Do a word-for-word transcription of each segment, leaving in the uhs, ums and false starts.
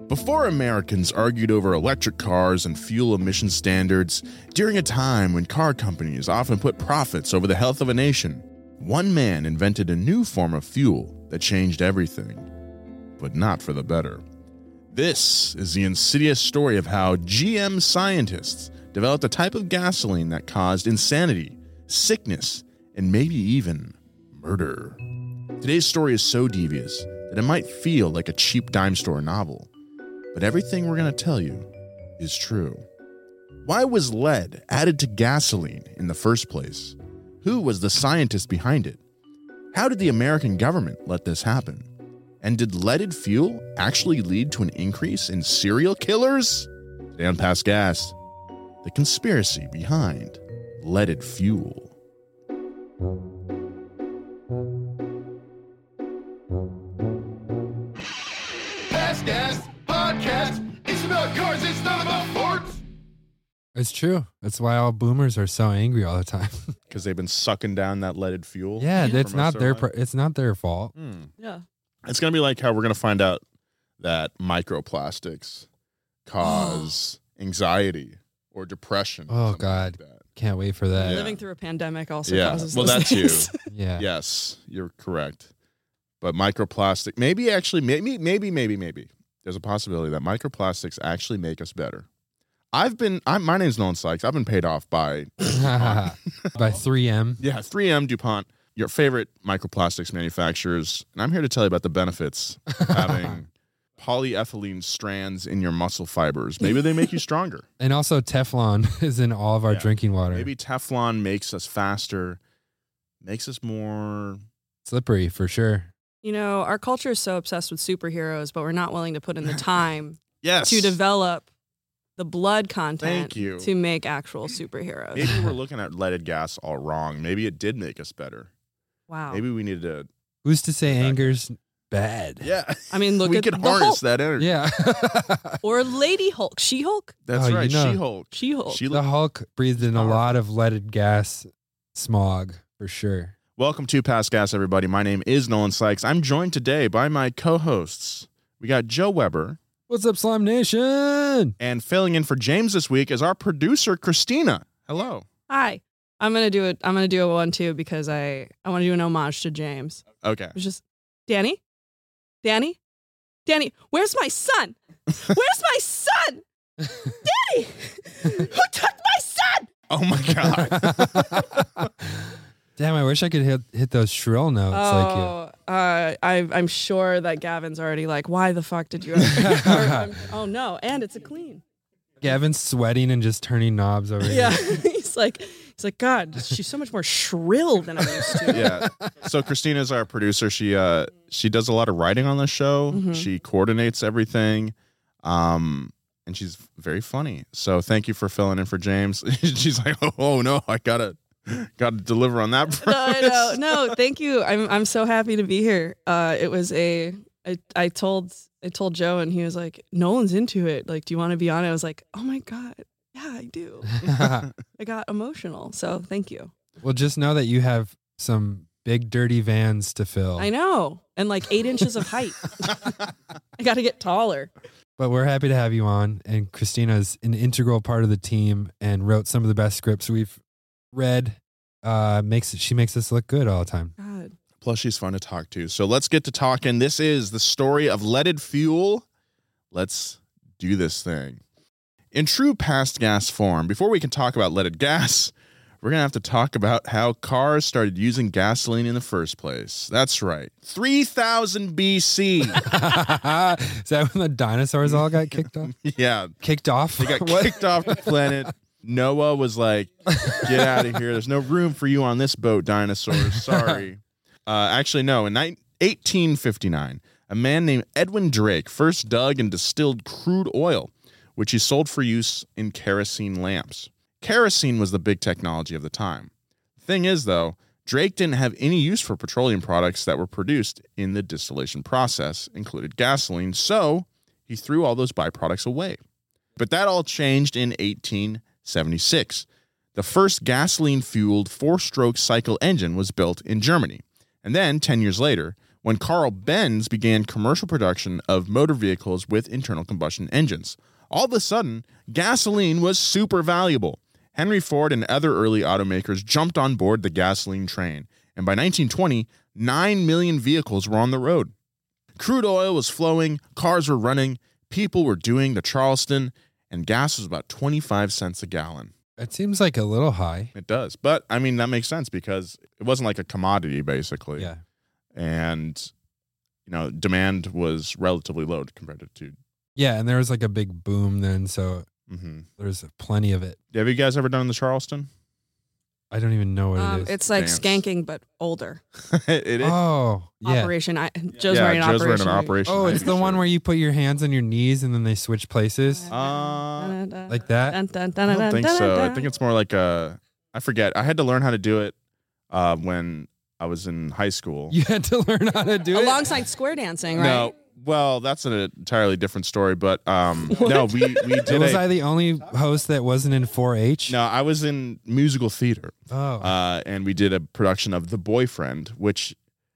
Before Americans argued over electric cars and fuel emission standards, during a time when car companies often put profits over the health of a nation, one man invented a new form of fuel that changed everything, but not for the better. This is the insidious story of how G M scientists developed a type of gasoline that caused insanity, sickness, and maybe even murder. Today's story is so devious that it might feel like a cheap dime store novel. But everything we're going to tell you is true. Why was lead added to gasoline in the first place? Who was the scientist behind it? How did the American government let this happen? And did leaded fuel actually lead to an increase in serial killers? Today on Past Gas, the conspiracy behind leaded fuel. Past Gas Podcast. It's about cars. It's not about forts. It's true. That's why all boomers are so angry all the time. Because they've been sucking down that leaded fuel. Yeah, it's for not most of their their life. pro- it's not their fault. Hmm. Yeah. It's going to be like how we're going to find out that microplastics cause anxiety or depression. or Oh, something God. like that. Can't wait for that. Yeah. Living through a pandemic also Yeah. causes Well, those that's things. you. Yeah. Yes, you're correct. But microplastic, maybe actually, maybe, maybe, maybe, maybe. There's a possibility that microplastics actually make us better. I've been, I'm, my name's Nolan Sykes. I've been paid off by, By three M. yeah, three M, DuPont, your favorite microplastics manufacturers. And I'm here to tell you about the benefits of having polyethylene strands in your muscle fibers. Maybe they make you stronger. And also Teflon is in all of our Yeah. drinking water. Maybe Teflon makes us faster, makes us more. Slippery for sure. You know, our culture is so obsessed with superheroes, but we're not willing to put in the time Yes. to develop the blood content Thank you. to make actual superheroes. Maybe we're looking at leaded gas all wrong. Maybe it did make us better. Wow. Maybe we needed to. Who's to say Exactly. anger's bad? Yeah. I mean, look we at could the harness Hulk. that energy. Yeah. Or Lady Hulk. She-Hulk? That's Oh, you right. know. She-Hulk. She-Hulk. She The Hulk breathed in a powerful. lot of leaded gas smog for sure. Welcome to Past Gas, everybody. My name is Nolan Sykes. I'm joined today by my co-hosts. We got Joe Weber, What's up, Slime Nation? and filling in for James this week is our producer, Christina. Hello. Hi. I'm gonna do it. I'm gonna do a one too because I I want to do an homage to James. Okay. It's just Danny, Danny, Danny. Where's my son? Where's my son? Danny, who took my son? Oh my God. Damn, I wish I could hit hit those shrill notes like you. Oh, uh, I, I'm sure that Gavin's already like, why the fuck did you? Or, I'm- oh no, and it's a clean. Gavin's sweating and just turning knobs over Yeah, here. he's like, he's like, God, she's so much more shrill than I'm used to. Yeah. So Christina's our producer. She uh she does a lot of writing on the show. Mhm. She coordinates everything. Um and she's very funny. So thank you for filling in for James. She's like, oh, oh no, I gotta gotta deliver on that No, I know. promise. No, thank you. I'm I'm so happy to be here. Uh, it was a I I told I told Joe and he was like, Nolan's into it. Like, do you want to be on it? I was like, oh my God, yeah, I do. I got emotional. So thank you. Well, just know that you have some big dirty vans to fill. I know, and like eight inches of height. I got to get taller. But we're happy to have you on. And Christina's an integral part of the team and wrote some of the best scripts we've read. Uh, makes she makes us look good all the time. God. Plus, she's fun to talk to. So let's get to talking. This is the story of leaded fuel. Let's do this thing. In true Past Gas form, before we can talk about leaded gas, we're going to have to talk about how cars started using gasoline in the first place. That's right. three thousand B C. Is that when the dinosaurs all got kicked off? Yeah. Kicked off? They got What? kicked off the planet. Noah was like, get out of here. There's no room for you on this boat, dinosaurs. Sorry. Uh, actually, no. In eighteen fifty-nine, a man named Edwin Drake first dug and distilled crude oil, which he sold for use in kerosene lamps. Kerosene was the big technology of the time. The thing is, though, Drake didn't have any use for petroleum products that were produced in the distillation process, included gasoline, so he threw all those byproducts away. But that all changed in eighteen seventy-six. The first gasoline-fueled four-stroke cycle engine was built in Germany. And then, ten years later, when Carl Benz began commercial production of motor vehicles with internal combustion engines. All of a sudden, gasoline was super valuable. Henry Ford and other early automakers jumped on board the gasoline train, and by nineteen twenty, nine million vehicles were on the road. Crude oil was flowing, cars were running, people were doing the Charleston, and gas was about twenty-five cents a gallon. It seems like a little high. It does. But, I mean, that makes sense because it wasn't like a commodity, basically. Yeah. And, you know, demand was relatively low compared to... Yeah, and there was like a big boom then, so Mm-hmm. there's plenty of it. Have you guys ever done the Charleston? I don't even know what Um, it is. it's like Dance. skanking, but older. it is. Oh, yeah. Operation. I, Joe's yeah, wearing Joe's Operation. wearing an Operation. Oh, it's Ivy the one shirt. where you put your hands on your knees and then they switch places. Uh, Like that? Dun, dun, I dun, don't dun, think dun, so. dun. I think it's more like a... I forget. I had to learn how to do it uh, when I was in high school. You had to learn how to do it? Alongside square dancing, right? No, well, that's an entirely different story. But um, no, we we did. Was a, I the only host that wasn't in four H? no, I was in musical theater, Oh. uh, and we did a production of The Boyfriend, which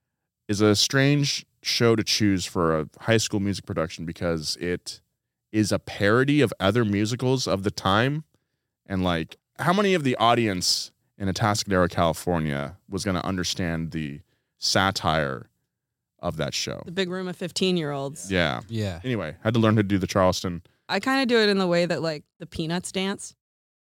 is a strange show to choose for a high school music production because it is a parody of other musicals of the time, and like, how many of the audience in Atascadero, California, was going to understand the satire of that show? The big room of fifteen-year-olds. Yeah. yeah. Anyway, had to learn how to do the Charleston. I kind of do it in the way that, like, the Peanuts dance.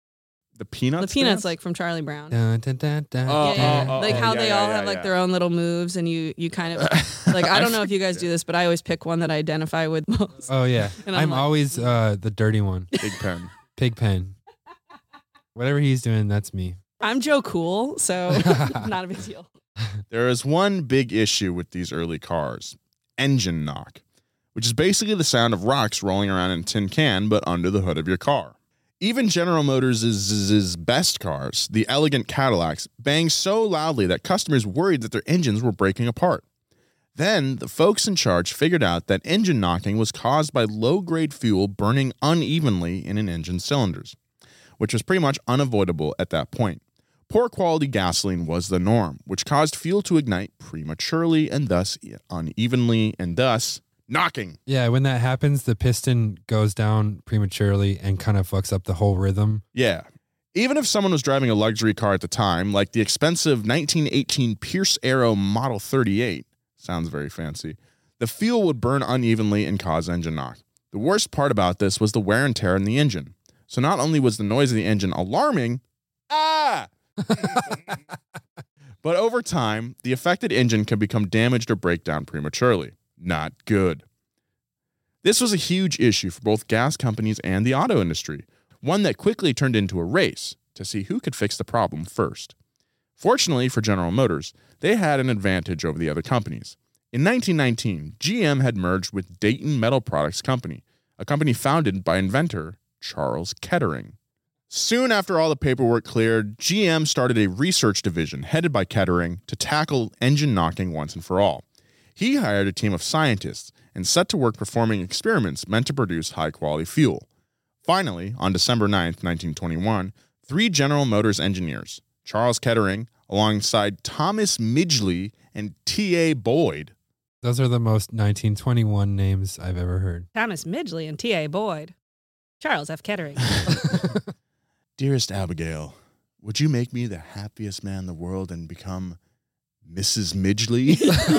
The Peanuts. the Peanuts, dance? like, from Charlie Brown. Dun, dun, dun, dun, Oh, yeah, yeah. oh, oh, like oh, how yeah, they yeah, all yeah, have like yeah. their own little moves, and you you kind of like I don't know if you guys do this, but I always pick one that I identify with most. Oh, yeah. And I'm, I'm like- always uh, the dirty one. Big Pen. Pigpen. Whatever he's doing, that's me. I'm Joe Cool, so not a big deal. There is one big issue with these early cars: engine knock, which is basically the sound of rocks rolling around in a tin can, but under the hood of your car. Even General Motors' best cars, the elegant Cadillacs, bang so loudly that customers worried that their engines were breaking apart. Then, the folks in charge figured out that engine knocking was caused by low-grade fuel burning unevenly in an engine's cylinders, which was pretty much unavoidable at that point. Poor quality gasoline was the norm, which caused fuel to ignite prematurely and thus unevenly, and thus knocking. Yeah, when that happens, the piston goes down prematurely and kind of fucks up the whole rhythm. Yeah. Even if someone was driving a luxury car at the time, like the expensive nineteen eighteen Pierce Arrow Model thirty-eight, sounds very fancy, the fuel would burn unevenly and cause engine knock. The worst part about this was the wear and tear in the engine. So not only was the noise of the engine alarming, ah, but over time, the affected engine can become damaged or break down prematurely. Not good. This was a huge issue for both gas companies and the auto industry, one that quickly turned into a race to see who could fix the problem first. Fortunately for General Motors, they had an advantage over the other companies. In nineteen nineteen, G M had merged with Dayton Metal Products Company, a company founded by inventor Charles Kettering. Soon after all the paperwork cleared, G M started a research division headed by Kettering to tackle engine knocking once and for all. He hired a team of scientists and set to work performing experiments meant to produce high-quality fuel. Finally, on December ninth, nineteen twenty-one, three General Motors engineers, Charles Kettering, alongside Thomas Midgley and T A Boyd. Those are the most nineteen twenty-one names I've ever heard. Thomas Midgley and T A Boyd. Charles F. Kettering. Dearest Abigail, would you make me the happiest man in the world and become Missus Midgley?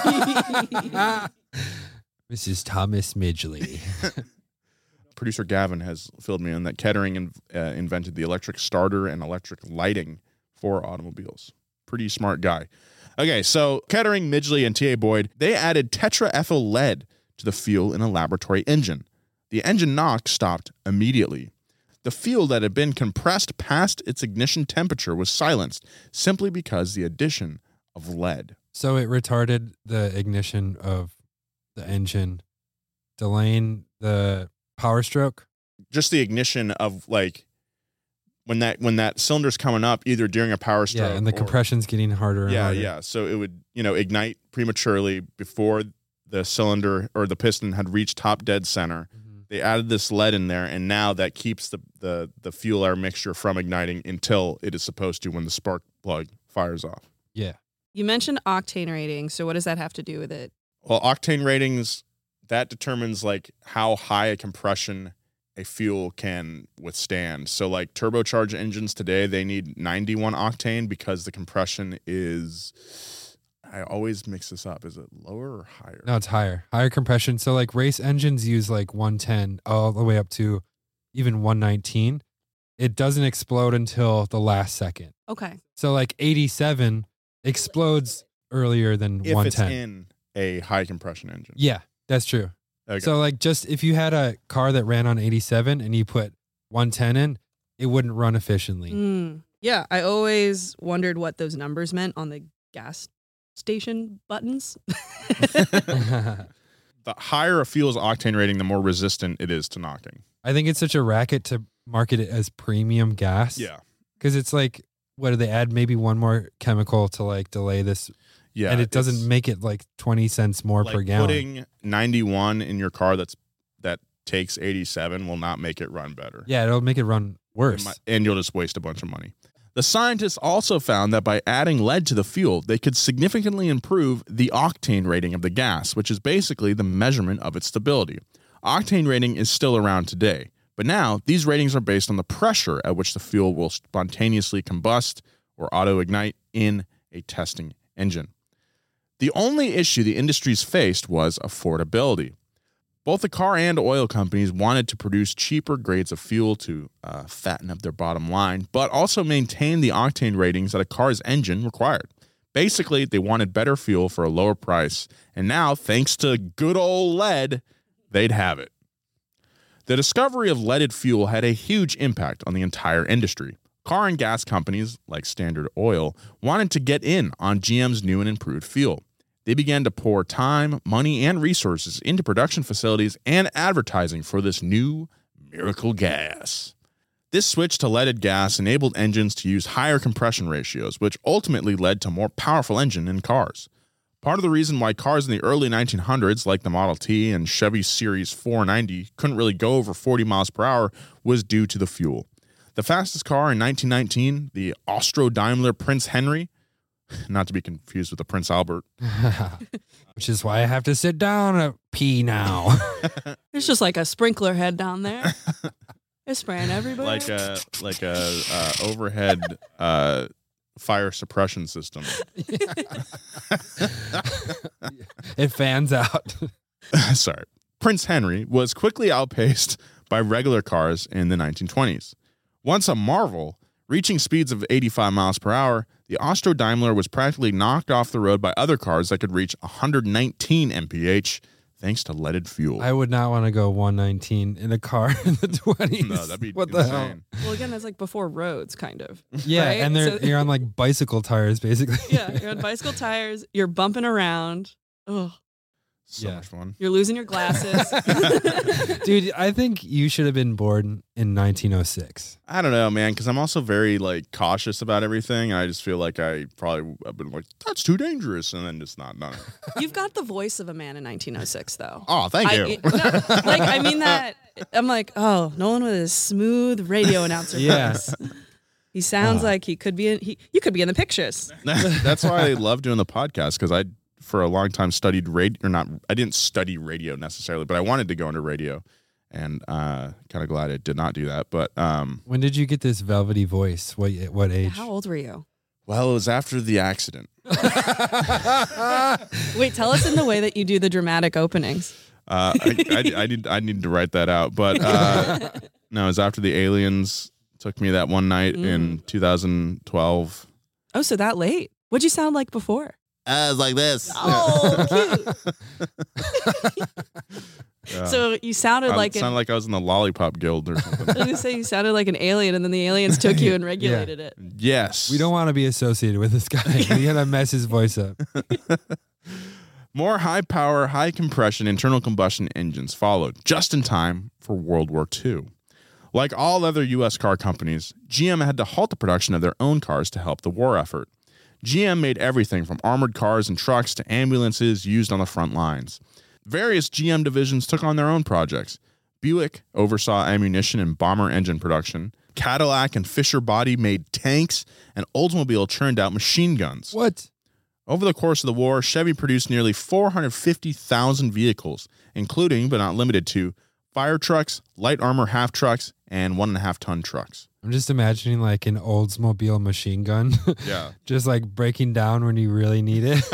Missus Thomas Midgley. Producer Gavin has filled me in that Kettering in, uh, invented the electric starter and electric lighting for automobiles. Pretty smart guy. Okay, so Kettering, Midgley, and T A Boyd, they added tetraethyl lead to the fuel in a laboratory engine. The engine knock stopped immediately. The fuel that had been compressed past its ignition temperature was silenced simply because the addition of lead. So it retarded the ignition of the engine, delaying the power stroke. Just the ignition of, like, when that when that cylinder's coming up, either during a power stroke. Yeah, and the or, compression's getting harder and Yeah, harder. yeah. So it would, you know, ignite prematurely before the cylinder or the piston had reached top dead center. Mhm. They added this lead in there, and now that keeps the, the, the fuel air mixture from igniting until it is supposed to when the spark plug fires off. Yeah. You mentioned octane rating, so what does that have to do with it? Well, octane ratings, that determines like how high a compression a fuel can withstand. So like turbocharged engines today, they need ninety-one octane because the compression is, I always mix this up. Is it lower or higher? No, it's higher. Higher compression. So like race engines use like one ten all the way up to even one nineteen. It doesn't explode until the last second. Okay. So like eighty-seven explodes earlier than If one it's ten. in a high compression engine. Yeah, that's true. Okay. So like just if you had a car that ran on eighty-seven and you put one ten in, it wouldn't run efficiently. Mm. Yeah, I always wondered what those numbers meant on the gas station buttons. the higher a fuel's octane rating, the more resistant it is to knocking. I think it's such a racket to market it as premium gas. Yeah. Because it's like, what do they add? Maybe one more chemical to like delay this. Yeah. And it doesn't it's make it like twenty cents more like per gallon. Putting ninety-one in your car that's that takes eighty-seven will not make it run better. Yeah, it'll make it run worse. It might- and you'll just waste a bunch of money. The scientists also found that by adding lead to the fuel, they could significantly improve the octane rating of the gas, which is basically the measurement of its stability. Octane rating is still around today, but now these ratings are based on the pressure at which the fuel will spontaneously combust or auto-ignite in a testing engine. The only issue the industries faced was affordability. Both the car and oil companies wanted to produce cheaper grades of fuel to uh, fatten up their bottom line, but also maintain the octane ratings that a car's engine required. Basically, they wanted better fuel for a lower price, and now, thanks to good old lead, they'd have it. The discovery of leaded fuel had a huge impact on the entire industry. Car and gas companies, like Standard Oil, wanted to get in on G M's new and improved fuel. They began to pour time, money, and resources into production facilities and advertising for this new miracle gas. This switch to leaded gas enabled engines to use higher compression ratios, which ultimately led to more powerful engine in cars. Part of the reason why cars in the early nineteen hundreds, like the Model T and Chevy Series four ninety, couldn't really go over forty miles per hour was due to the fuel. The fastest car in nineteen nineteen, the Austro-Daimler Prince Henry, not to be confused with the Prince Albert. Which is why I have to sit down and pee now. There's just like a sprinkler head down there. It's spraying everybody. like a like a uh, overhead uh, fire suppression system. It fans out. Sorry. Prince Henry was quickly outpaced by regular cars in the nineteen twenties. Once a marvel, reaching speeds of eighty-five miles per hour, the Austro-Daimler was practically knocked off the road by other cars that could reach one hundred nineteen miles per hour thanks to leaded fuel. I would not want to go one nineteen in a car in the twenties. No, that'd be what insane. the hell? well, again, that's like before roads, kind of. Yeah, Right? and they're So- you're on like bicycle tires, basically. Yeah, you're on bicycle tires. You're bumping around. Oh, So Yeah. much fun. you're losing your glasses. Dude, I think you should have been born in nineteen oh six. I don't know, man, because I'm also very like cautious about everything, and I just feel like I probably have been like, that's too dangerous, and then just not done it. You've got the voice of a man in nineteen oh six, though. Oh, thank I, you. it- no, like I mean that. I'm like, oh, Nolan with his smooth radio announcer Yeah. voice. He sounds Ah. like he could be in. He, you could be in the pictures. That's why I love doing the podcast, because I, for a long time, studied radio, or not, I didn't study radio necessarily, but I wanted to go into radio, and uh, kind of glad I did not do that. But, um, When did you get this velvety voice? What what age? How old were you? well, it was after the accident. Wait, tell us in the way that you do the dramatic openings. Uh, I, I, I, need, I need to write that out. But uh, no, it was after the aliens took me that one night in two thousand twelve. Oh, so that late? What'd you sound like before? I was like this. Oh, cute. Yeah. So you sounded I like sounded an, like I was in the Lollipop Guild or I something. was gonna say you sounded like an alien, and then the aliens took you and regulated it. Yes. We don't want to be associated with this guy. We gotta mess his voice up. More high power, high compression internal combustion engines followed, just in time for World War Two. Like all other U S car companies, G M had to halt the production of their own cars to help the war effort. G M made everything from armored cars and trucks to ambulances used on the front lines. Various G M divisions took on their own projects. Buick oversaw ammunition and bomber engine production. Cadillac and Fisher Body made tanks, and Oldsmobile churned out machine guns. What? Over the course of the war, Chevy produced nearly four hundred fifty thousand vehicles, including, but not limited to, fire trucks, light armor half trucks, and one and a half ton trucks. I'm just imagining like an Oldsmobile machine gun. Yeah. Just like breaking down when you really need it.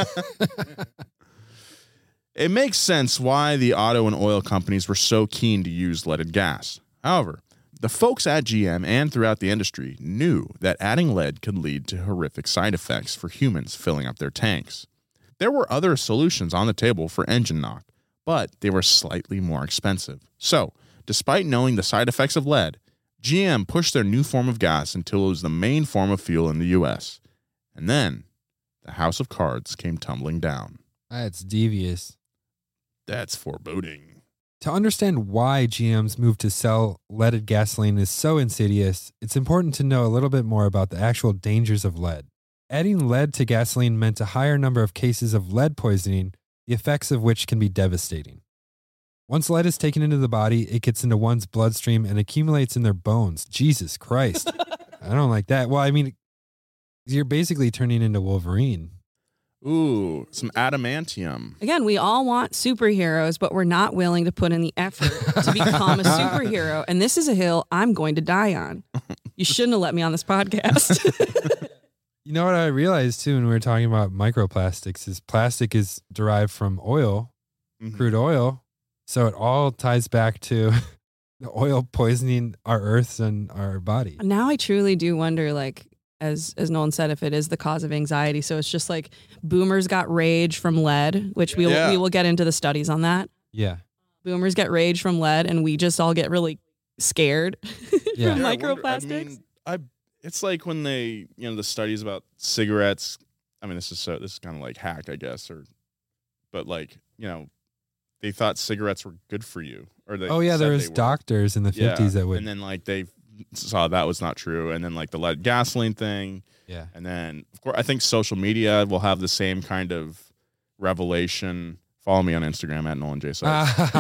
It makes sense why the auto and oil companies were so keen to use leaded gas. However, the folks at G M and throughout the industry knew that adding lead could lead to horrific side effects for humans filling up their tanks. There were other solutions on the table for engine knock, but they were slightly more expensive. So, despite knowing the side effects of lead, G M pushed their new form of gas until it was the main form of fuel in the U S. And then, the house of cards came tumbling down. That's devious. That's foreboding. To understand why G M's move to sell leaded gasoline is so insidious, it's important to know a little bit more about the actual dangers of lead. Adding lead to gasoline meant a higher number of cases of lead poisoning, the effects of which can be devastating. Once lead is taken into the body, it gets into one's bloodstream and accumulates in their bones. Jesus Christ. I don't like that. Well, I mean, you're basically turning into Wolverine. Ooh, some adamantium. Again, we all want superheroes, but we're not willing to put in the effort to become a superhero. And this is a hill I'm going to die on. You shouldn't have let me on this podcast. You know what I realized too when we were talking about microplastics is plastic is derived from oil, Mm-hmm. crude oil. So it all ties back to the oil poisoning our earths and our body. Now I truly do wonder, like, as as Nolan said, if it is the cause of anxiety. So it's just like boomers got rage from lead, which we will, Yeah. we will get into the studies on that. Yeah. Boomers get rage from lead, and we just all get really scared Yeah. from Yeah, I wonder- microplastics. I mean, I it's like when they, you know, the studies about cigarettes. I mean, this is so this is kind of like hack, I guess, or but like, you know, they thought cigarettes were good for you, or they Oh yeah, said there they was were. doctors in the Yeah, fifties that would. and then like they saw that was not true, and then like the lead gasoline thing, yeah. and then of course I think social media will have the same kind of revelation. Follow me on Instagram at Nolan J. Sykes.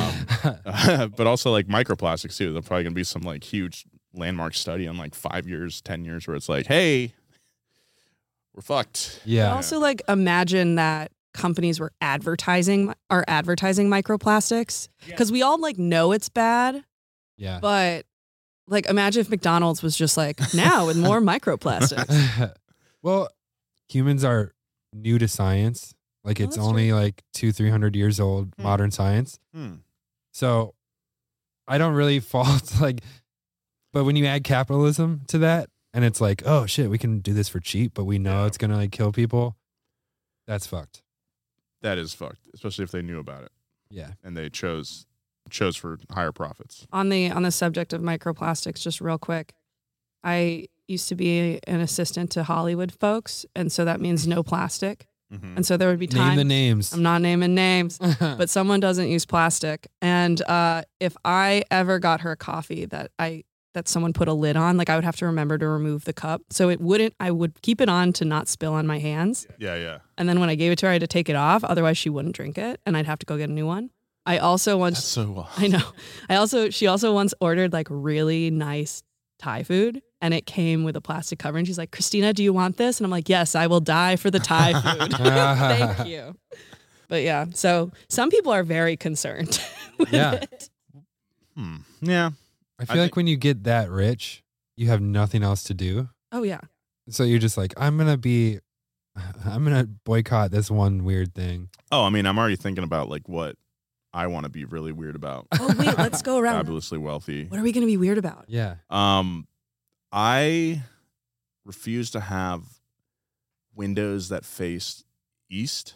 um, but also like microplastics too. There'll probably gonna be some like huge landmark study in like five years, ten years, where it's like, hey, we're fucked. But yeah. also, like, imagine that companies were advertising are advertising microplastics, because we all like know it's bad, Yeah. but like imagine if McDonald's was just like, now with more microplastics. Well, humans are new to science. Like Oh, it's that's only true. like two, three hundred years old, Hmm. modern science. Hmm. So I don't really fault like, but when you add capitalism to that, and it's like, oh shit, we can do this for cheap, but we know Yeah. it's gonna like kill people. That's fucked. That is fucked, especially if they knew about it Yeah. and they chose chose for higher profits. on the on the subject of microplastics, just real quick, I used to be an assistant to Hollywood folks, and so that means no plastic. Mm-hmm. And so there would be Name times the names. I'm not naming names, but someone doesn't use plastic. And uh, if I ever got her a coffee that I that someone put a lid on, like I would have to remember to remove the cup. So it wouldn't, I would keep it on to not spill on my hands. Yeah, yeah. And then when I gave it to her, I had to take it off. Otherwise she wouldn't drink it and I'd have to go get a new one. I also once, That's so wild. I know. I also, she also once ordered like really nice Thai food and it came with a plastic cover and she's like, Christina, do you want this? And I'm like, yes, I will die for the Thai food. Thank you. But yeah, so some people are very concerned. with Yeah. it. Hmm. Yeah. I feel I like think- when you get that rich, you have nothing else to do. Oh yeah. So you're just like, I'm gonna be, I'm gonna boycott this one weird thing. Oh, I mean, I'm already thinking about like what I want to be really weird about. Oh wait, let's go around. Fabulously wealthy. What are we going to be weird about? Yeah. Um, I refuse to have windows that face east.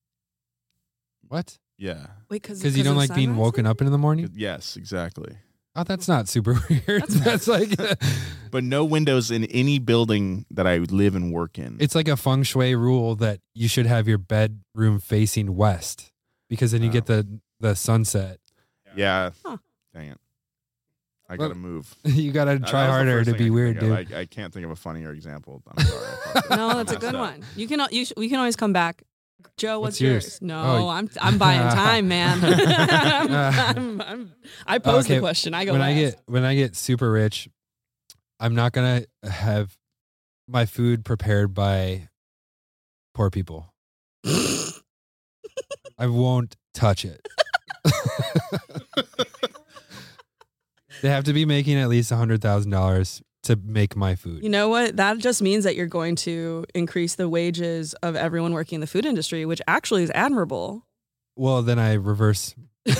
What? Yeah. Wait, because Because you don't like being woken up in the morning? Yes, exactly. Oh, that's not super weird. That's- That's, like, But no windows in any building that I live and work in. it's like a feng shui rule that you should have your bedroom facing west because then you Oh. get the the sunset. yeah. Huh. Dang it. I Well, gotta move. You gotta That try was the harder first to thing I be could weird, think dude. of. I, I can't think of a funnier example. I'm sorry. I fucked it. No, that's a I good messed up. one. You can you sh- we can always come back. Joe, what's, What's yours? No, Oh. I'm I'm buying time, man. I'm, I'm, I'm, I pose Okay, the question. I go when last. I get when I get super rich, I'm not gonna have my food prepared by poor people. I won't touch it. They have to be making at least one hundred thousand dollars to make my food. You know what? That just means that you're going to increase the wages of everyone working in the food industry, which actually is admirable. Well, then I reverse.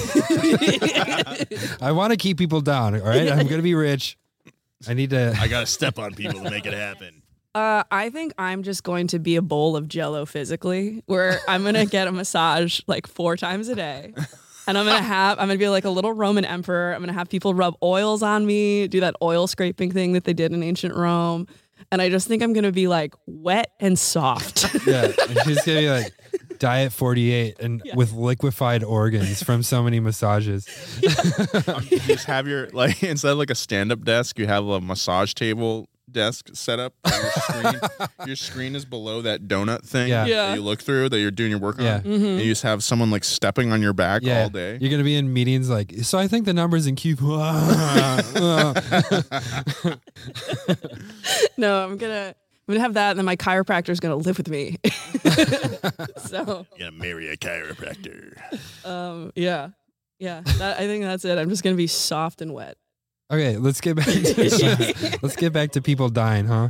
I want to keep people down. All right. I'm going to be rich. I need to. I got to step on people to make it happen. Uh, I think I'm just going to be a bowl of Jell-O physically, where I'm going to get a massage like four times a day. And I'm going to have, I'm going to be like a little Roman emperor. I'm going to have people rub oils on me, do that oil scraping thing that they did in ancient Rome. And I just think I'm going to be like wet and soft. Yeah. And she's going to be like Diet forty-eight and yeah. with liquefied organs from so many massages. You just have your, like, instead of like a stand-up desk, you have a massage table desk set up on your screen. Your screen is below that donut thing yeah. Yeah. that you look through that you're doing your work yeah. on. Mm-hmm. And you just have someone like stepping on your back yeah. all day. You're going to be in meetings like, so I think the numbers in Q. No, I'm going to I'm going to have that, and then my chiropractor is going to live with me. So You're going to marry a chiropractor. Um, yeah. Yeah. That, I think that's it. I'm just going to be soft and wet. Okay, let's get back to let's get back to people dying, huh?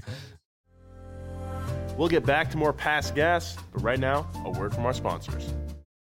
We'll get back to more Past Gas, but right now, a word from our sponsors.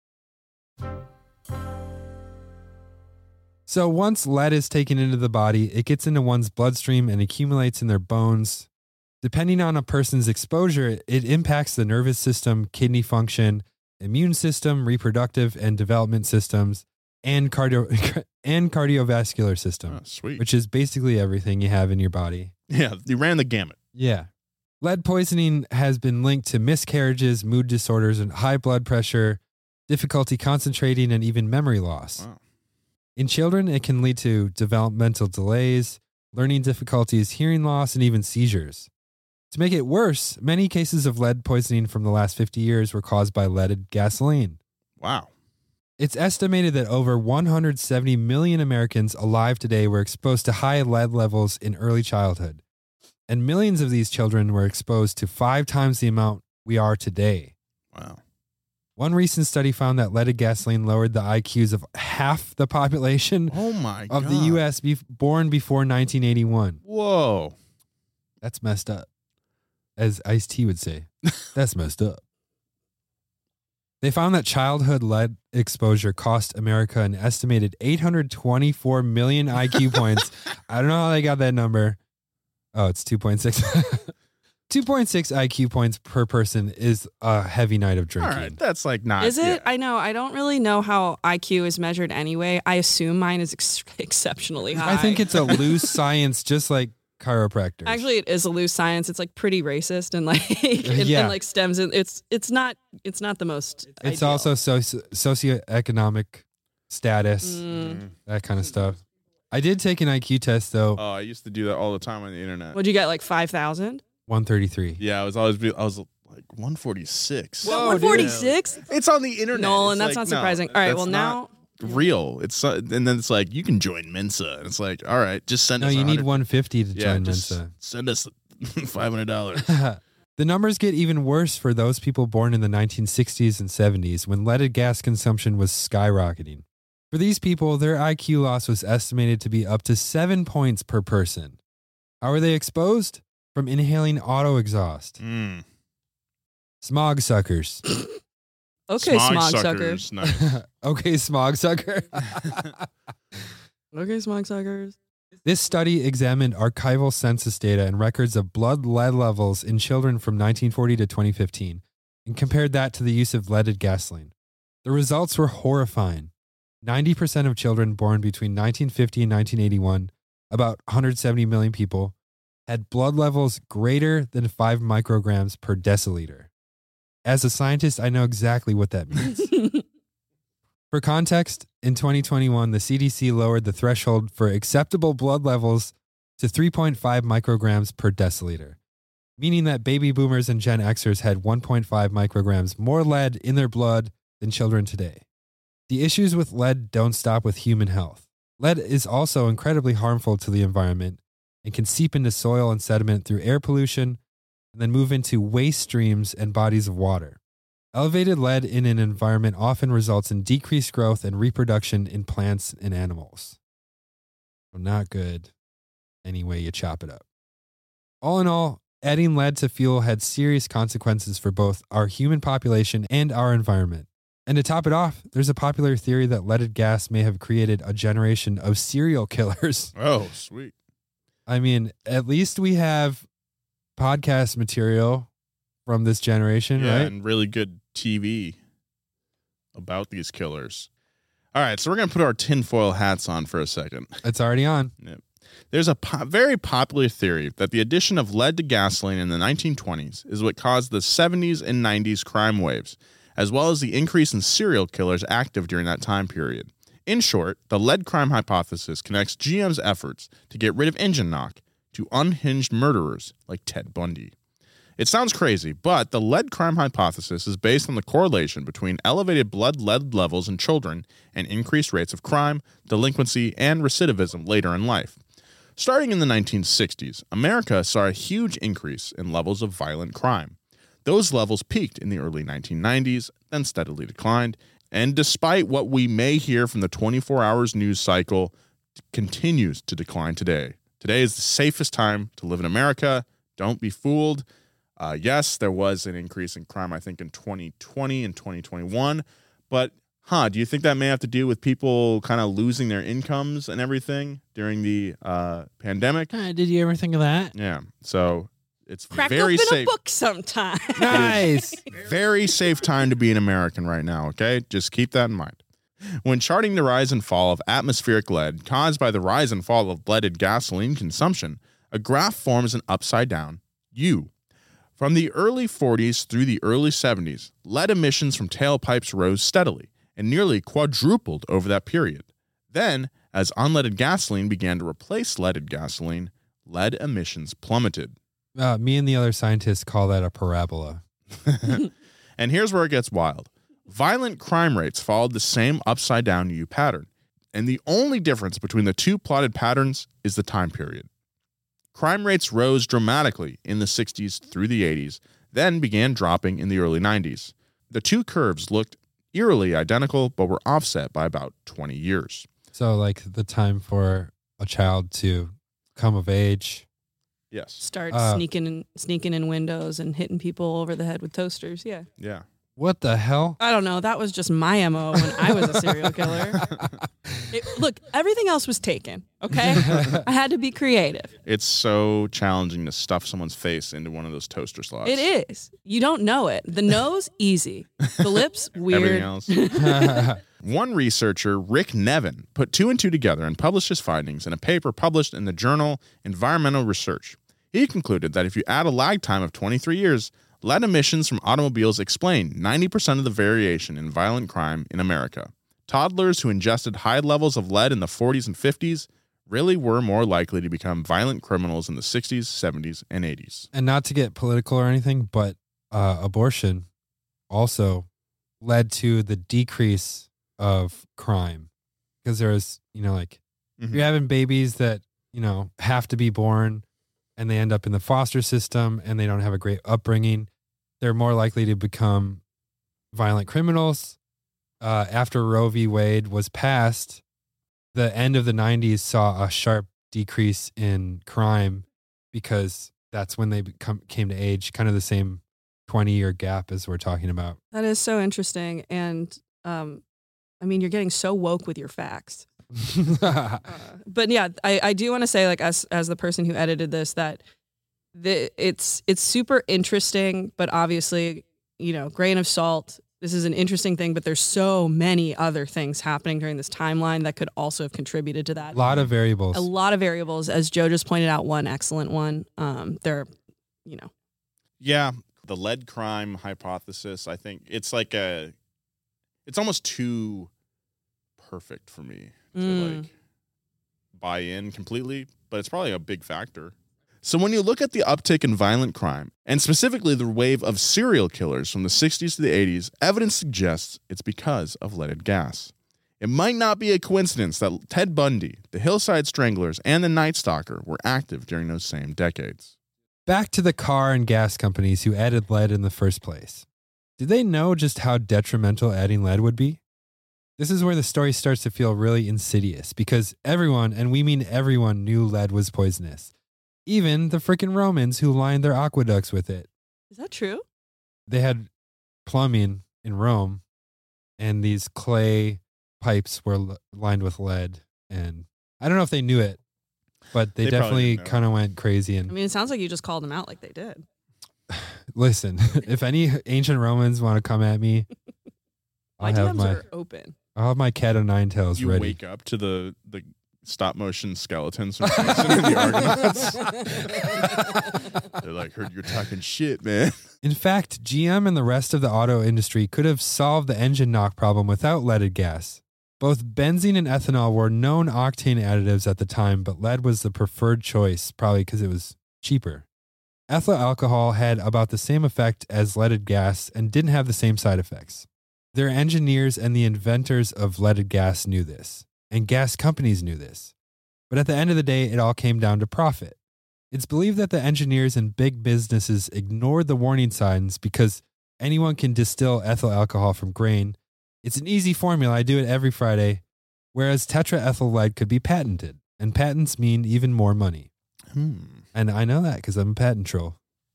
So once lead is taken into the body, it gets into one's bloodstream and accumulates in their bones. Depending on a person's exposure, it impacts the nervous system, kidney function, immune system, reproductive and development systems, and cardio and cardiovascular system, Oh, sweet. which is basically everything you have in your body. Yeah, you ran the gamut. Yeah. Lead poisoning has been linked to miscarriages, mood disorders, and high blood pressure, difficulty concentrating, and even memory loss. Wow. In children, it can lead to developmental delays, learning difficulties, hearing loss, and even seizures. To make it worse, many cases of lead poisoning from the last fifty years were caused by leaded gasoline. Wow. It's estimated that over one hundred seventy million Americans alive today were exposed to high lead levels in early childhood, and millions of these children were exposed to five times the amount we are today. Wow. One recent study found that leaded gasoline lowered the I Qs of half the population Oh my of God. the U S be- born before nineteen eighty-one. Whoa. That's messed up. As Ice-T would say, that's messed up. They found that childhood lead exposure cost America an estimated eight hundred twenty-four million I Q points. I don't know how they got that number. Oh, it's two point six. two point six I Q points per person is a heavy night of All drinking. right. That's like not. Is it? yeah. I know. I don't really know how I Q is measured anyway. I assume mine is ex- exceptionally high. I think it's a loose science, just like chiropractors. Actually, it is a loose science. It's like pretty racist and like it, Yeah. and like stems in. It's it's not it's not the most. it's ideal. also soci- socioeconomic status, Mm. that kind of stuff. I did take an I Q test though. Oh, I used to do that all the time on the internet. What'd you get? Like five thousand? one thirty-three. Yeah, I was always be- I was like one forty-six. One forty six. It's on the internet. Nolan, It's that's like, not surprising. no, All right, that's well not now real. It's uh, and then it's like you can join Mensa. And it's like, all right, just send No, us. you need one hundred one fifty to Yeah, join just Mensa. send us five hundred dollars. The numbers get even worse for those people born in the nineteen sixties and seventies when leaded gas consumption was skyrocketing. For these people, their I Q loss was estimated to be up to seven points per person. How are they exposed? From inhaling auto exhaust. Mm. Smog suckers. okay, smog, suckers. Nice. Okay, smog sucker. Okay, smog suckers. This study examined archival census data and records of blood lead levels in children from nineteen forty to twenty fifteen and compared that to the use of leaded gasoline. The results were horrifying. ninety percent of children born between nineteen fifty and nineteen eighty-one, about one hundred seventy million people, had blood levels greater than five micrograms per deciliter. As a scientist, I know exactly what that means. For context, in twenty twenty-one, the C D C lowered the threshold for acceptable blood levels to three point five micrograms per deciliter, meaning that baby boomers and Gen Xers had one point five micrograms more lead in their blood than children today. The issues with lead don't stop with human health. Lead is also incredibly harmful to the environment and can seep into soil and sediment through air pollution, and then move into waste streams and bodies of water. Elevated lead in an environment often results in decreased growth and reproduction in plants and animals. So not good any way you chop it up. All in all, adding lead to fuel had serious consequences for both our human population and our environment. And to top it off, there's a popular theory that leaded gas may have created a generation of serial killers. Oh, sweet. I mean, at least we have podcast material from this generation, Yeah, right? and really good T V about these killers. All right, so we're going to put our tinfoil hats on for a second. It's already on. Yep. There's a po- very popular theory that the addition of lead to gasoline in the nineteen twenties is what caused the seventies and nineties crime waves, as well as the increase in serial killers active during that time period. In short, the lead crime hypothesis connects G M's efforts to get rid of engine knock to unhinged murderers like Ted Bundy. It sounds crazy, but the lead crime hypothesis is based on the correlation between elevated blood lead levels in children and increased rates of crime, delinquency, and recidivism later in life. Starting in the nineteen sixties, America saw a huge increase in levels of violent crime. Those levels peaked in the early nineteen nineties, then steadily declined, and despite what we may hear from the twenty-four hours news cycle, continues to decline today. Today is the safest time to live in America. Don't be fooled. Uh, yes, there was an increase in crime, I think, in twenty twenty and twenty twenty-one. But, huh, do you think that may have to do with people kind of losing their incomes and everything during the uh, pandemic? Uh, did you ever think of that? Yeah. So it's Crack very open safe. a book sometime. Nice. Very safe time to be an American right now, okay? Just keep that in mind. When charting the rise and fall of atmospheric lead caused by the rise and fall of leaded gasoline consumption, a graph forms an upside-down U. From the early forties through the early seventies, lead emissions from tailpipes rose steadily and nearly quadrupled over that period. Then, as unleaded gasoline began to replace leaded gasoline, lead emissions plummeted. Uh, me and the other scientists call that a parabola. And here's where it gets wild. Violent crime rates followed the same upside-down U pattern, and the only difference between the two plotted patterns is the time period. Crime rates rose dramatically in the sixties through the eighties, then began dropping in the early nineties. The two curves looked eerily identical, but were offset by about twenty years. So, like the time for a child to come of age. Yes. Start Uh, sneaking in, sneaking in windows and hitting people over the head with toasters. Yeah. Yeah. What the hell? I don't know. That was just my M O when I was a serial killer. It, look, everything else was taken, okay? I had to be creative. It's so challenging to stuff someone's face into one of those toaster slots. It is. You don't know it. The nose, easy. The lips, Everything weird. else. One researcher, Rick Nevin, put two and two together and published his findings in a paper published in the journal Environmental Research. He concluded that if you add a lag time of twenty-three years, lead emissions from automobiles explain ninety percent of the variation in violent crime in America. Toddlers who ingested high levels of lead in the forties and fifties really were more likely to become violent criminals in the sixties, seventies, and eighties. And not to get political or anything, but uh, abortion also led to the decrease of crime because there's, you know, like Mhm. you're having babies that, you know, have to be born and they end up in the foster system and they don't have a great upbringing. They're more likely to become violent criminals. Uh, after Roe v. Wade was passed, the end of the nineties saw a sharp decrease in crime because that's when they become, came to age, kind of the same twenty-year gap as we're talking about. That is so interesting. And, um, I mean, you're getting so woke with your facts. Uh, but yeah, I, I do want to say, like, as as the person who edited this, that the it's it's super interesting, but obviously, you know, grain of salt. This is an interesting thing, but there's so many other things happening during this timeline that could also have contributed to that. A lot of variables. A lot of variables, as Joe just pointed out, one excellent one. Um, there, you know, Yeah, the lead crime hypothesis, I think it's like a, it's almost too perfect for me to Mm. like buy in completely, but it's probably a big factor. So when you look at the uptick in violent crime, and specifically the wave of serial killers from the sixties to the eighties, evidence suggests it's because of leaded gas. It might not be a coincidence that Ted Bundy, the Hillside Stranglers, and the Night Stalker were active during those same decades. Back to the car and gas companies who added lead in the first place. Did they know just how detrimental adding lead would be? This is where the story starts to feel really insidious because everyone, and we mean everyone, knew lead was poisonous. Even the freaking Romans who lined their aqueducts with it. Is that true? They had plumbing in Rome, and these clay pipes were l- lined with lead. And I don't know if they knew it, but they, They probably definitely didn't know. kind of went crazy. And I mean, it sounds like you just called them out like they did. listen, if any ancient Romans want to come at me, My I'll have D Ms my are open. I'll have my cat o' nine tails You ready. wake up to the the stop motion skeletons from Jason and the Argonauts. They're like, heard you're talking shit, man. In fact, G M and the rest of the auto industry could have solved the engine knock problem without leaded gas. Both benzene and ethanol were known octane additives at the time, but lead was the preferred choice, probably because it was cheaper. Ethyl alcohol had about the same effect as leaded gas and didn't have the same side effects. Their engineers and the inventors of leaded gas knew this, and gas companies knew this. But at the end of the day, it all came down to profit. It's believed that the engineers and big businesses ignored the warning signs because anyone can distill ethyl alcohol from grain. It's an easy formula. I do it every Friday. Whereas tetraethyl lead could be patented, and patents mean even more money. Hmm. And I know that because I'm a patent troll.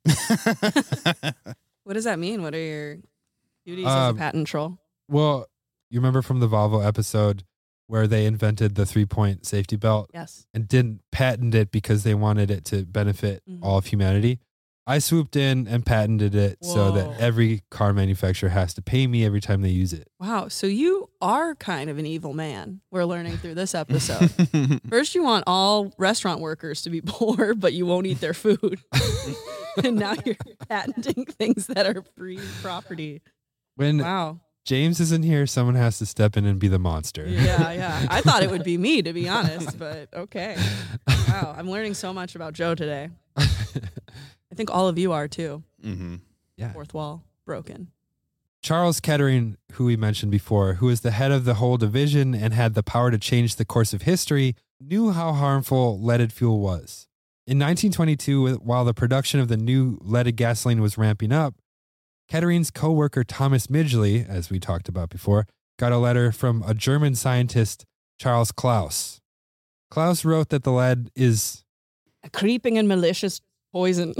What does that mean? What are your duties as Um, a patent troll? Well, you remember from the Volvo episode where they invented the three-point safety belt Yes. and didn't patent it because they wanted it to benefit Mhm. all of humanity? I swooped in and patented it so Whoa. that every car manufacturer has to pay me every time they use it. Wow. So you are kind of an evil man. We're learning through this episode. First, you want all restaurant workers to be poor, but you won't eat their food. And now you're patenting things that are free property. When Wow. James isn't here, someone has to step in and be the monster. Yeah, yeah. I thought it would be me, to be honest, but okay. Wow. I'm learning so much about Joe today. I think all of you are too. Mm-hmm. Yeah. Fourth wall broken. Charles Kettering, who we mentioned before, who was the head of the whole division and had the power to change the course of history, knew how harmful leaded fuel was. In nineteen twenty-two, while the production of the new leaded gasoline was ramping up, Kettering's co-worker Thomas Midgley, as we talked about before, got a letter from a German scientist, Charles Klaus. Klaus wrote that the lead is A creeping and malicious poison.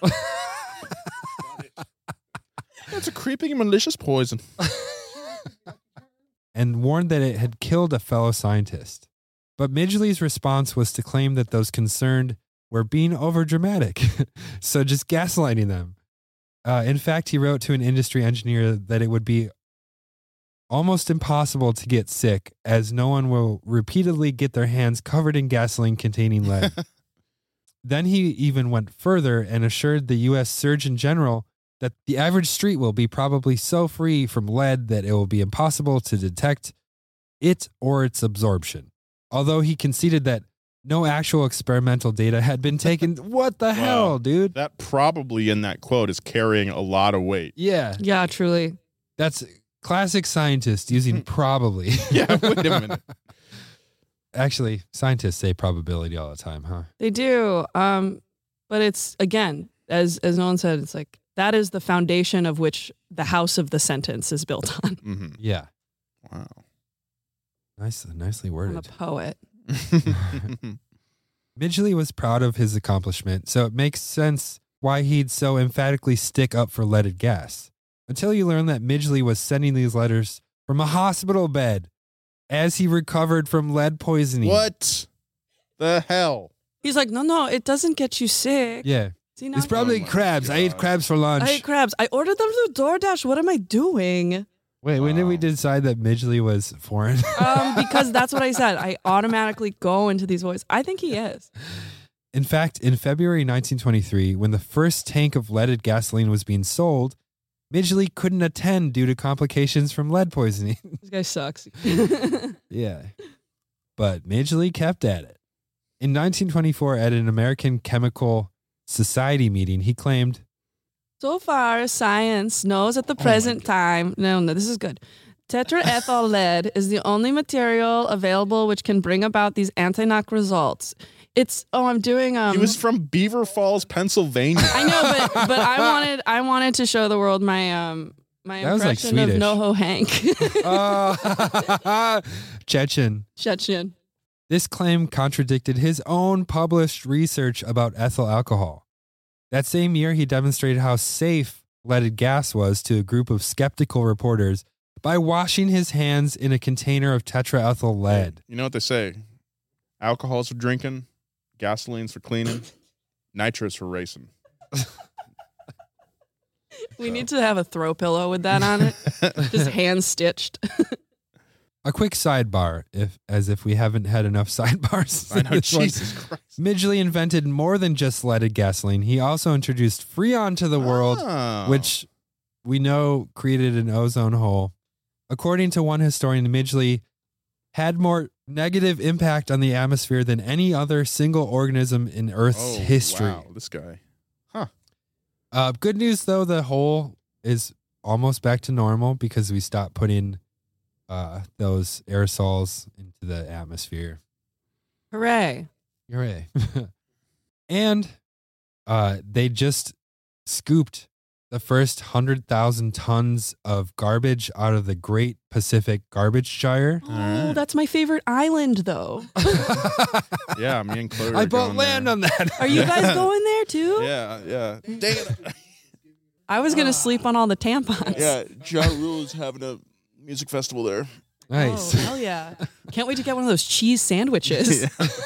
It's a creeping and malicious poison. and warned that it had killed a fellow scientist. But Midgley's response was to claim that those concerned were being overdramatic, so just gaslighting them. Uh, in fact, he wrote to an industry engineer that it would be almost impossible to get sick, as no one will repeatedly get their hands covered in gasoline containing lead. Then he even went further and assured the U S Surgeon General that the average street will be probably so free from lead that it will be impossible to detect it or its absorption. Although he conceded that no actual experimental data had been taken. What the hell, dude? That probably in that quote is carrying a lot of weight. Yeah, Yeah, truly. that's classic scientist using probably. Yeah, wait a minute. Actually, scientists say probability all the time, huh? They do. Um, but it's, again, as as Nolan said, it's like that is the foundation of which the house of the sentence is built on. Mm-hmm. Yeah. Wow. Nice, nicely I'm a worded. poet. Midgley was proud of his accomplishment, so it makes sense why he'd so emphatically stick up for leaded gas. Until you learn that Midgley was sending these letters from a hospital bed as he recovered from lead poisoning. What the hell? He's like, no, no, it doesn't get you sick. Yeah. See, now It's probably Oh my crabs. I ate God. crabs for lunch. I ate crabs. I ordered them through DoorDash. What am I doing? Wait, when did we Wow. decide that Midgley was foreign? Um, because that's what I said. I automatically go into these voices. I think he is. In fact, in February nineteen twenty-three, when the first tank of leaded gasoline was being sold, Midgley couldn't attend due to complications from lead poisoning. This guy sucks. Yeah. But Midgley kept at it. In nineteen twenty-four, at an American Chemical Society meeting, he claimed, So far, science knows at the my present time. No, no, this is good. Tetraethyl lead is the only material available which can bring about these anti-knock results. It's oh, I'm doing um He was from Beaver Falls, Pennsylvania. I know, but but I wanted I wanted to show the world my um my That was, like, impression of Swedish. NoHo Hank. Oh, Chechen. Chechen. This claim contradicted his own published research about ethyl alcohol. That same year, he demonstrated how safe leaded gas was to a group of skeptical reporters by washing his hands in a container of tetraethyl lead. You know what they say? Alcohol's for drinking, gasoline's for cleaning, nitro's for racing. We need to have a throw pillow with that on it. Just hand stitched. A quick sidebar, if as if we haven't had enough sidebars. I know, This one. Jesus Christ. Midgley invented more than just leaded gasoline. He also introduced Freon to the world, Oh. which we know created an ozone hole. According to one historian, Midgley had more negative impact on the atmosphere than any other single organism in Earth's Oh, history. Wow, this guy. Huh. Uh, good news, though, the hole is almost back to normal because we stopped putting uh, those aerosols into the atmosphere. Hooray. Hooray. And uh, they just scooped the first one hundred thousand tons of garbage out of the Great Pacific Garbage Gyre. Oh, right. that's my favorite island, though. Yeah, me and Chloe I are bought going land there. on that. Are you guys going there too? Yeah, yeah. Dang it. I was gonna sleep on all the tampons. Yeah, Ja Rule's having a music festival there. Nice. Oh, hell yeah. Can't wait to get one of those cheese sandwiches.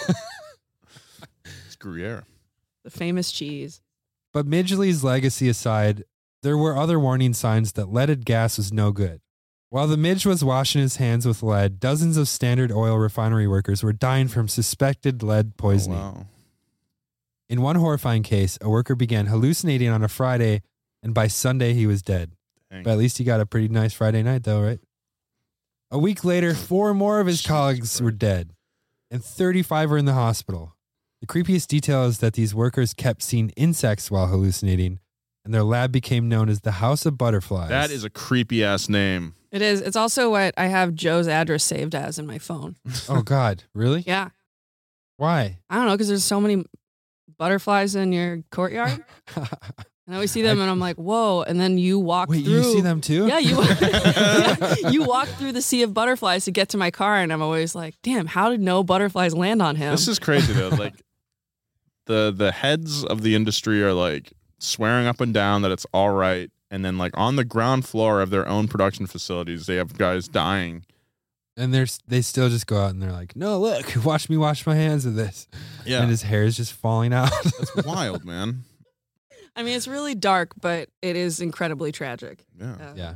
It's Gruyere. The famous cheese. But Midgley's legacy aside, there were other warning signs that leaded gas was no good. While the Midge was washing his hands with lead, dozens of Standard Oil refinery workers were dying from suspected lead poisoning. Oh, wow. In one horrifying case, a worker began hallucinating on a Friday, and by Sunday he was dead. Dang. But at least he got a pretty nice Friday night, though, right? A week later, four more of his Jesus colleagues Christ. were dead, and thirty-five were in the hospital. The creepiest detail is that these workers kept seeing insects while hallucinating, and their lab became known as the House of Butterflies. That is a creepy ass name. It is. It's also what I have Joe's address saved as in my phone. Oh, God. Really? Yeah. Why? I don't know, because there's so many butterflies in your courtyard. And I always see them and I'm like, whoa. And then you walk Wait, through. you see them too? Yeah, you yeah, you walk through the sea of butterflies to get to my car, and I'm always like, damn, how did no butterflies land on him? This is crazy though. Like the the heads of the industry are like swearing up and down that it's all right, and then like on the ground floor of their own production facilities, they have guys dying. And they're, they still just go out and they're like, no, look, watch me wash my hands with this. Yeah, And his hair is just falling out. that's wild, man. I mean, it's really dark, but it is incredibly tragic. Yeah. Uh, Yeah.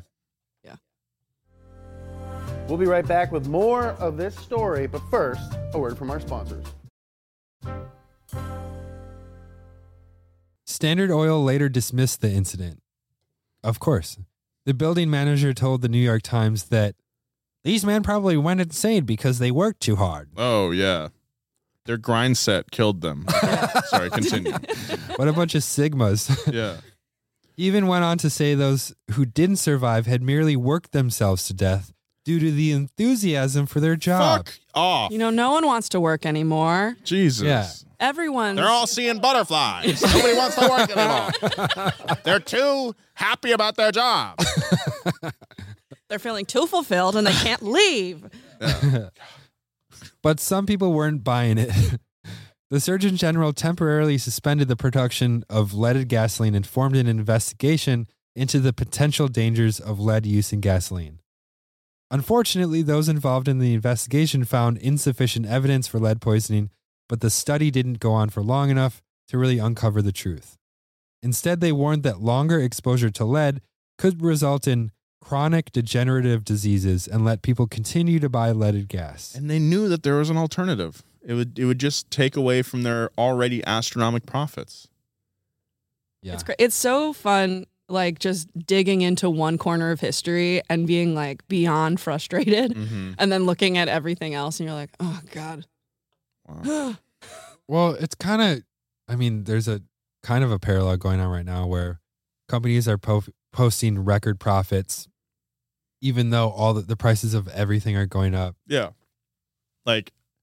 We'll be right back with more of this story, but first, a word from our sponsors. Standard Oil later dismissed the incident. Of course. The building manager told the New York Times that these men probably went insane because they worked too hard. Oh yeah, their grind set killed them. Sorry, continue. What a bunch of sigmas. Yeah. He even went on to say those who didn't survive had merely worked themselves to death due to the enthusiasm for their job. Fuck off. You know, no one wants to work anymore. Jesus. Yeah. Everyone's They're all seeing butterflies. Nobody wants to work anymore. They're too happy about their job. they're feeling too fulfilled and they can't leave. But some people weren't buying it. The Surgeon General temporarily suspended the production of leaded gasoline and formed an investigation into the potential dangers of lead use in gasoline. Unfortunately, those involved in the investigation found insufficient evidence for lead poisoning, but the study didn't go on for long enough to really uncover the truth. Instead, they warned that longer exposure to lead could result in chronic degenerative diseases and let people continue to buy leaded gas. And they knew that there was an alternative. It would it would just take away from their already astronomical profits. Yeah. It's great. It's so fun, like just digging into one corner of history and being like beyond frustrated, Mm-hmm. and then looking at everything else, and you're like, oh god. Wow. Well, it's kind of, I mean, there's a kind of a parallel going on right now where companies are po- posting record profits, even though all the, the prices of everything are going up. Yeah. Like,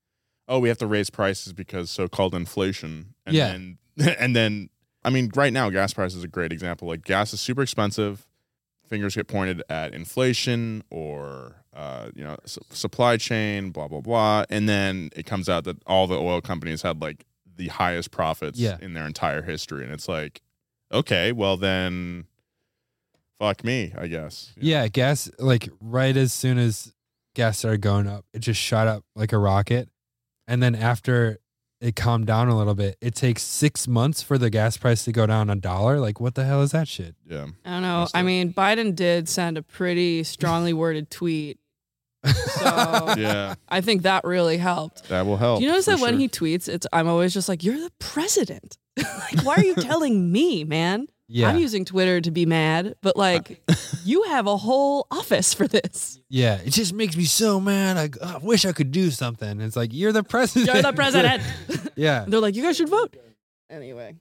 oh, we have to raise prices because so-called inflation. And Yeah. then, and then, I mean, right now, gas prices is a great example. Like, gas is super expensive. Fingers get pointed at inflation or, uh, you know, su- supply chain, blah, blah, blah. And then it comes out that all the oil companies had, like, the highest profits Yeah. in their entire history. And it's like, okay, well, then fuck me, I guess. You know? Yeah, gas, like right as soon as gas started going up, it just shot up like a rocket. And then after it calmed down a little bit, it takes six months for the gas price to go down a dollar. Like, what the hell is that shit? Yeah. I don't know. Messed I up. mean, Biden did send a pretty strongly worded tweet. So Yeah, I think that really helped. that will help. Do you notice for that when sure. he tweets, it's I'm always just like, you're the president. Like, why are you telling me, man? Yeah. I'm using Twitter to be mad, but like, you have a whole office for this. Yeah, it just makes me so mad. I, I wish I could do something. It's like, you're the president. You're the president. Yeah. They're like, you guys should vote. Anyway.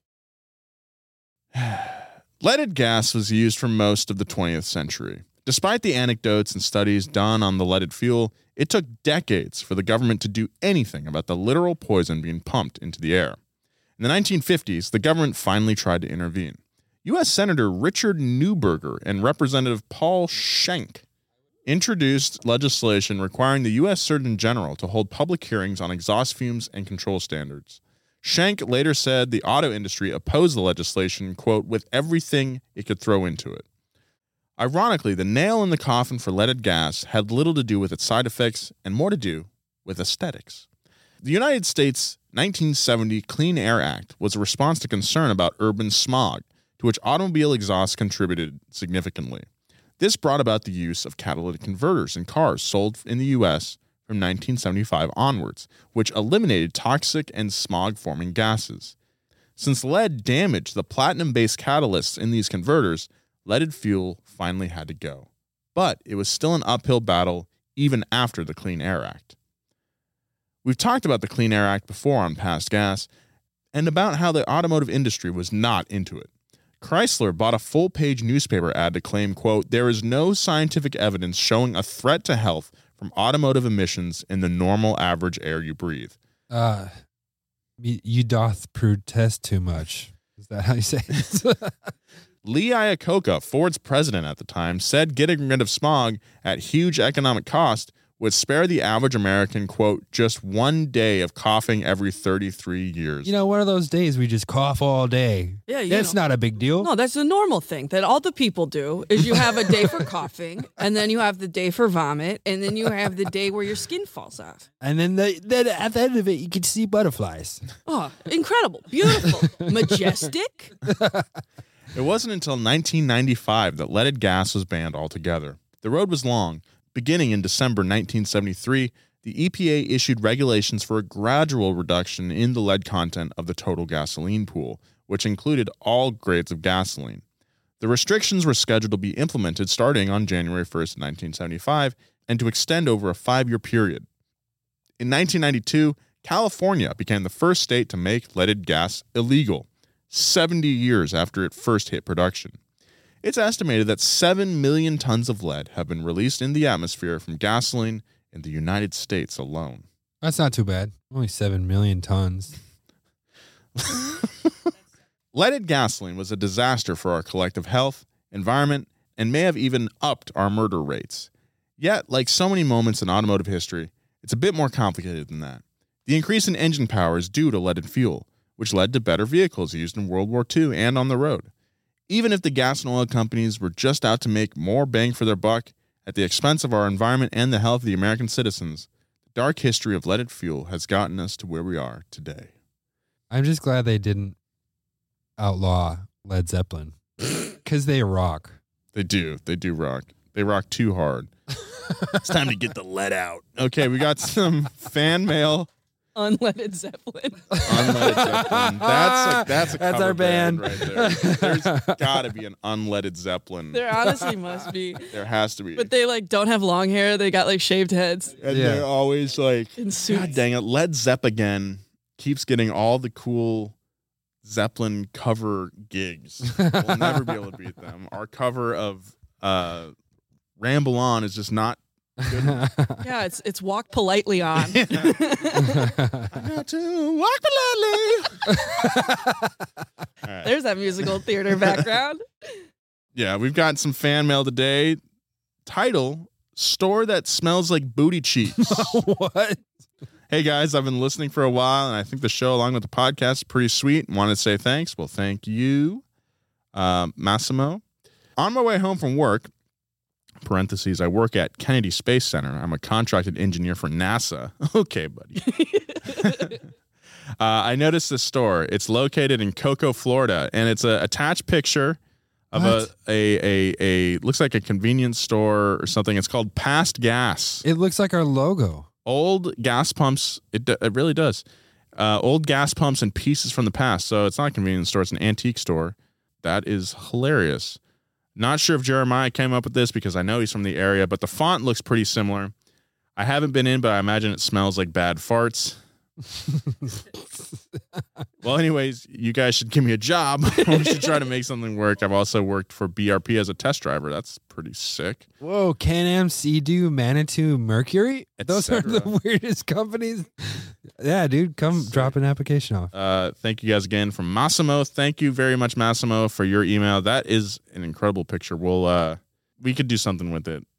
Leaded gas was used for most of the twentieth century. Despite the anecdotes and studies done on the leaded fuel, it took decades for the government to do anything about the literal poison being pumped into the air. In the nineteen fifties, the government finally tried to intervene. U S Senator Richard Neuberger and Representative Paul Schenck introduced legislation requiring the U S Surgeon General to hold public hearings on exhaust fumes and control standards. Schenck later said the auto industry opposed the legislation, quote, with everything it could throw into it. Ironically, the nail in the coffin for leaded gas had little to do with its side effects and more to do with aesthetics. The United States nineteen seventy Clean Air Act was a response to concern about urban smog, to which automobile exhaust contributed significantly. This brought about the use of catalytic converters in cars sold in the U S from nineteen seventy-five onwards, which eliminated toxic and smog-forming gases. Since lead damaged the platinum-based catalysts in these converters, leaded fuel finally had to go. But it was still an uphill battle even after the Clean Air Act. We've talked about the Clean Air Act before on Past Gas, and about how the automotive industry was not into it. Chrysler bought a full-page newspaper ad to claim, quote, there is no scientific evidence showing a threat to health from automotive emissions in the normal average air you breathe. Uh, you, you doth protest too much. Is that how you say it? Lee Iacocca, Ford's president at the time, said getting rid of smog at huge economic cost would spare the average American, quote, just one day of coughing every thirty-three years. You know, one of those days we just cough all day. Yeah, you That's know. not a big deal. No, that's the normal thing that all the people do is you have a day for coughing, and then you have the day for vomit, and then you have the day where your skin falls off. And then, the, then at the end of it, you can see butterflies. Oh, incredible, beautiful, majestic. It wasn't until nineteen ninety-five that leaded gas was banned altogether. The road was long. Beginning in December nineteen seventy-three, the E P A issued regulations for a gradual reduction in the lead content of the total gasoline pool, which included all grades of gasoline. The restrictions were scheduled to be implemented starting on January first, nineteen seventy-five, and to extend over a five-year period. In nineteen ninety-two, California became the first state to make leaded gas illegal, seventy years after it first hit production. It's estimated that seven million tons of lead have been released in the atmosphere from gasoline in the United States alone. That's not too bad. Only seven million tons. Leaded gasoline was a disaster for our collective health, environment, and may have even upped our murder rates. Yet, like so many moments in automotive history, it's a bit more complicated than that. The increase in engine power is due to leaded fuel, which led to better vehicles used in World War Two and on the road. Even if the gas and oil companies were just out to make more bang for their buck at the expense of our environment and the health of the American citizens, the dark history of leaded fuel has gotten us to where we are today. I'm just glad they didn't outlaw Led Zeppelin because they rock. They do. They do rock. They rock too hard. It's time to get the lead out. Okay, we got some fan mail. Unleaded Zeppelin. Unleaded Zeppelin. That's a, that's a That's cover our band. right there. There's got to be an unleaded Zeppelin. There honestly must be. There has to be. But they like don't have long hair. They got like shaved heads and Yeah. they're always like, and suits. God dang it, Led Zepp again keeps getting all the cool Zeppelin cover gigs. We'll never be able to beat them. Our cover of uh, Ramble On is just not Yeah, it's it's walk politely on. I got to walk politely. All right. There's that musical theater background. Yeah, we've got some fan mail today. Title, Store That Smells Like Booty Cheeks. What? Hey guys, I've been listening for a while, and I think the show, along with the podcast, is pretty sweet. And wanted to say thanks. Well, thank you, uh, Massimo. On my way home from work, parentheses, I work at Kennedy Space Center. I'm a contracted engineer for NASA. Okay, buddy. uh, I noticed this store. It's located in Cocoa, Florida, and it's a attached picture of a, a a a looks like a convenience store or something. It's called Past Gas. It looks like our logo. Old gas pumps, it, it really does. Uh, old gas pumps and pieces from the past. So it's not a convenience store, it's an antique store. That is hilarious. Not sure if Jeremiah came up with this because I know he's from the area, but the font looks pretty similar. I haven't been in, but I imagine it smells like bad farts. Well, anyways, you guys should give me a job. We should try to make something work. I've also worked for B R P as a test driver. That's pretty sick. Whoa, Can-Am, Sea-Doo, Manitou, Mercury? Et Those are cetera. the weirdest companies. Yeah, dude, come drop an application off. Uh, thank you guys again from Massimo. Thank you very much, Massimo, for your email. That is an incredible picture. We'll uh, we could do something with it.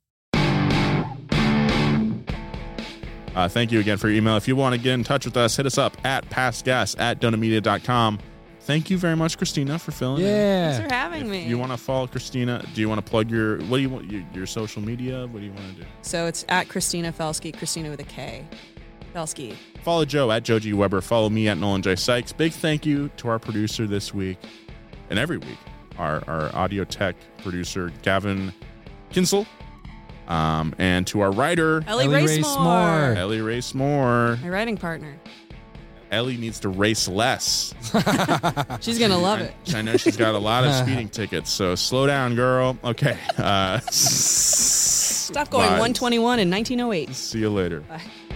Uh, thank you again for your email. If you want to get in touch with us, hit us up at pastgas at donamedia dot com. Thank you very much, Christina, for filling in. Yeah. Thanks for having If me. you want to follow Christina, do you want to plug your what do you want your, your social media? What do you want to do? So it's at Christina Felsky, Christina with a K. Felsky. Follow Joe at Joe G. Weber. Follow me at Nolan J. Sykes. Big thank you to our producer this week and every week, our, our audio tech producer, Gavin Kinsel. Um, and to our writer, Ellie, Ellie Racemore. Racemore. Ellie Racemore. My writing partner. Ellie needs to race less. She's going to love it. I know she's got a lot of speeding tickets, so slow down, girl. Okay. Uh, Stop going bye. one twenty-one in nineteen oh eight. See you later. Bye.